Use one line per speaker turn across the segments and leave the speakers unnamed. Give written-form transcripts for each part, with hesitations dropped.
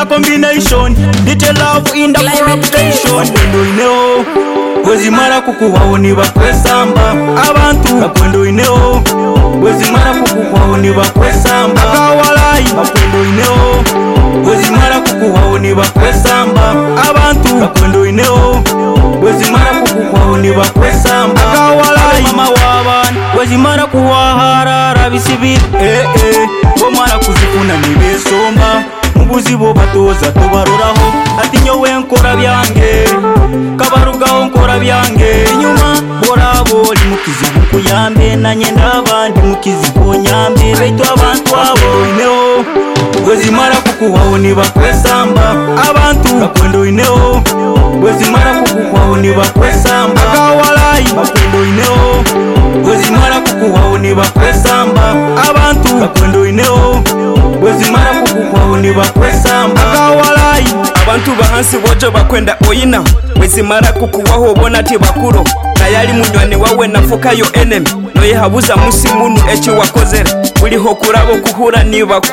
the combination. Little love in the corruption. Bakwendo ineo Wezimara kukuwaho nibakwesamba abantu bakwendo ineo Wezimara kukuwaho nibakwesamba akawalai bakwendo ineo Wezimara kukuwaho nibakwesamba abantu bakwendo ineo Wezimara kukuwaho nibakwesamba akawalai mama wabana wezimara kuwaharara bisibiri bomara kuzikuna nibesomba mubuzibo batoza tubaroraho ati nyowe nkora byange kabarugaho nkora byange inyuma borabo limukizibu kuyambe nanye ndabandi mukizibu nyambe baitu abantu abo ineo wezimara kukuwaho nibakwesamba abantu bakwendo ineo wezimara kukuwaho nibakwesamba akawalai bakwendo ineo wezimara kukuwaho nibakwesamba abantu bakwendo ineo wezimara kukuwaho nibakwesamba akawalai
abantu bahansi bojo bakwenda oyina wezimara kukuwaho obona ti bakuro nayali munywani wawe nafukayo enemy noyehabuza musi munu echo wakozera uliho kurabo kuhura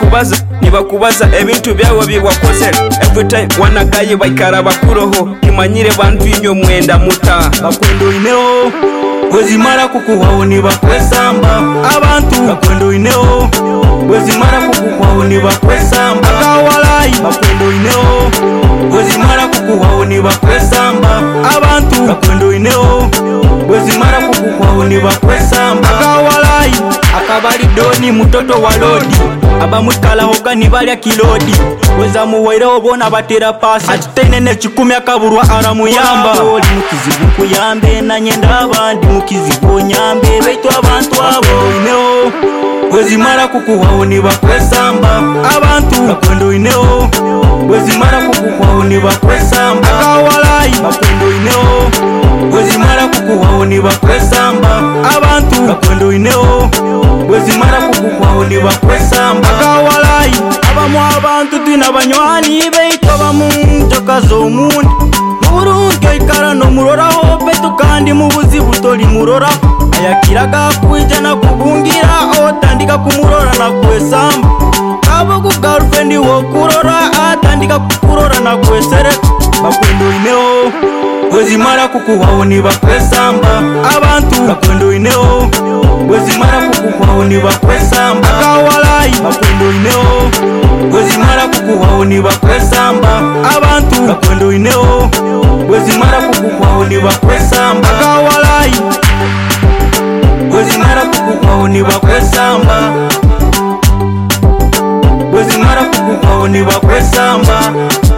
nibakubaza ebintu byawe biwakozera every time wanagaye baikara bakuroho kimanyire bantu inyo mwenda muta
bakwendo ineo wezimara kukuwaho nibakwesamba abantu bakwendo ineo wezimara kukuwaho nibakwesamba akawalai bakwendo ineo wezimara kukuwaho nibakwesamba abantu bakwendo ineo wezimara kukuwaho nibakwesamba akawalai akabali doni mutoto wa lodi abamukala hoga nibalya kilodi weza muwaire obona batera pasi atitenene chikumi akaburwa aramuyamba oli mukizibu kuyambe nanye ndabandi mukizibu nyambe baitu abantu abo ineo wezimara kukuwaho nibakwesamba abantu bakwendo ineo wezimara kukuwaho nibakwesamba akawalai bakwendo ineo wezimara kukuwaho nibakwesamba abantu bakwendo ineo wezimara kukuwaho nibakwesamba akawalai abamu abantu twina banywani baitu abamunjoka z'omundi muburungi oikara nomuroraho baitu kandi mubuzibu toli muroraho ayakiraga kwijana kubungira otandika kumurora na kwesamba abo ku girlfriend wo kurora atandika kukurora na kwesereka bakwendo ineo wezimara kukuwaho nibakwesamba abantu bakwendo ineo wezimara kukuwaho nibakwesamba akawalai bakwendo ineo wezimara kukuwaho nibakwesamba abantu bakwendo ineo wezimara kukuwaho nibakwesamba akawalai wezimara kukuwaho nibakwesamba wezimara kukuwaho nibakwesamba